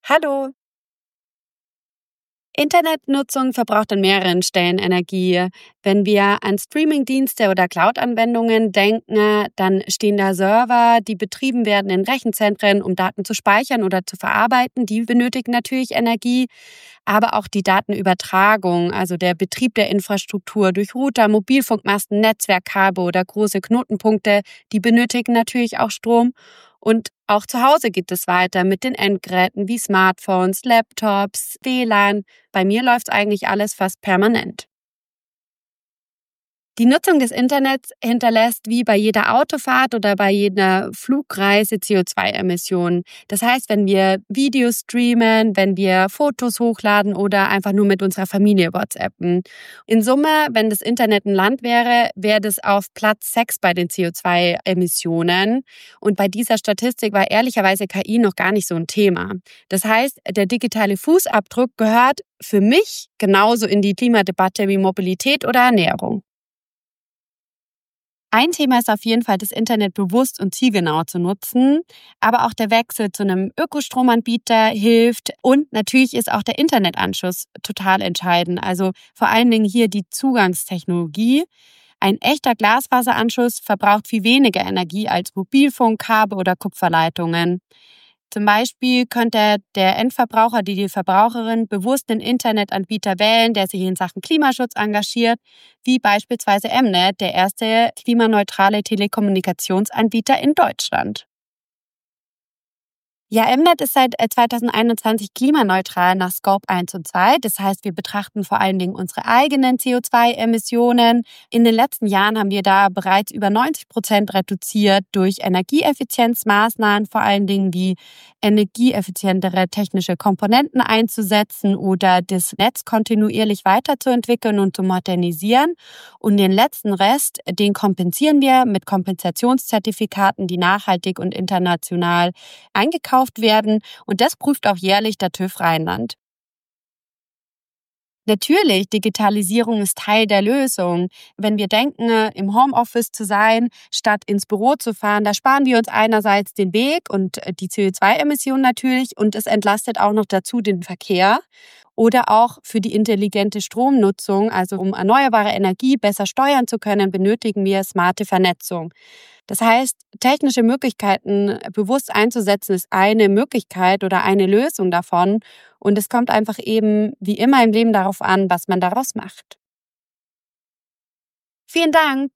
Hallo. Internetnutzung verbraucht an mehreren Stellen Energie. Wenn wir an Streamingdienste oder Cloud-Anwendungen denken, dann stehen da Server, die betrieben werden in Rechenzentren, um Daten zu speichern oder zu verarbeiten. Die benötigen natürlich Energie, aber auch die Datenübertragung, also der Betrieb der Infrastruktur durch Router, Mobilfunkmasten, Netzwerkkabel oder große Knotenpunkte, die benötigen natürlich auch Strom. Und auch zu Hause geht es weiter mit den Endgeräten wie Smartphones, Laptops, WLAN. Bei mir läuft eigentlich alles fast permanent. Die Nutzung des Internets hinterlässt wie bei jeder Autofahrt oder bei jeder Flugreise CO2-Emissionen. Das heißt, wenn wir Videos streamen, wenn wir Fotos hochladen oder einfach nur mit unserer Familie WhatsAppen. In Summe, wenn das Internet ein Land wäre, wäre das auf Platz 6 bei den CO2-Emissionen. Und bei dieser Statistik war ehrlicherweise KI noch gar nicht so ein Thema. Das heißt, der digitale Fußabdruck gehört für mich genauso in die Klimadebatte wie Mobilität oder Ernährung. Ein Thema ist auf jeden Fall, das Internet bewusst und zielgenau zu nutzen, aber auch der Wechsel zu einem Ökostromanbieter hilft und natürlich ist auch der Internetanschluss total entscheidend. Also vor allen Dingen hier die Zugangstechnologie. Ein echter Glasfaseranschluss verbraucht viel weniger Energie als Mobilfunk, Kabel oder Kupferleitungen. Zum Beispiel könnte der Endverbraucher, die Verbraucherin bewusst den Internetanbieter wählen, der sich in Sachen Klimaschutz engagiert, wie beispielsweise Mnet, der erste klimaneutrale Telekommunikationsanbieter in Deutschland. Ja, Mnet ist seit 2021 klimaneutral nach Scope 1 und 2. Das heißt, wir betrachten vor allen Dingen unsere eigenen CO2-Emissionen. In den letzten Jahren haben wir da bereits über 90% reduziert durch Energieeffizienzmaßnahmen, vor allen Dingen wie energieeffizientere technische Komponenten einzusetzen oder das Netz kontinuierlich weiterzuentwickeln und zu modernisieren. Und den letzten Rest, den kompensieren wir mit Kompensationszertifikaten, die nachhaltig und international eingekauft werden und das prüft auch jährlich der TÜV Rheinland. Natürlich, Digitalisierung ist Teil der Lösung. Wenn wir denken, im Homeoffice zu sein, statt ins Büro zu fahren, da sparen wir uns einerseits den Weg und die CO2-Emissionen natürlich und es entlastet auch noch dazu den Verkehr. Oder auch für die intelligente Stromnutzung, also um erneuerbare Energie besser steuern zu können, benötigen wir smarte Vernetzung. Das heißt, technische Möglichkeiten bewusst einzusetzen, ist eine Möglichkeit oder eine Lösung davon. Und es kommt einfach eben wie immer im Leben darauf an, was man daraus macht. Vielen Dank.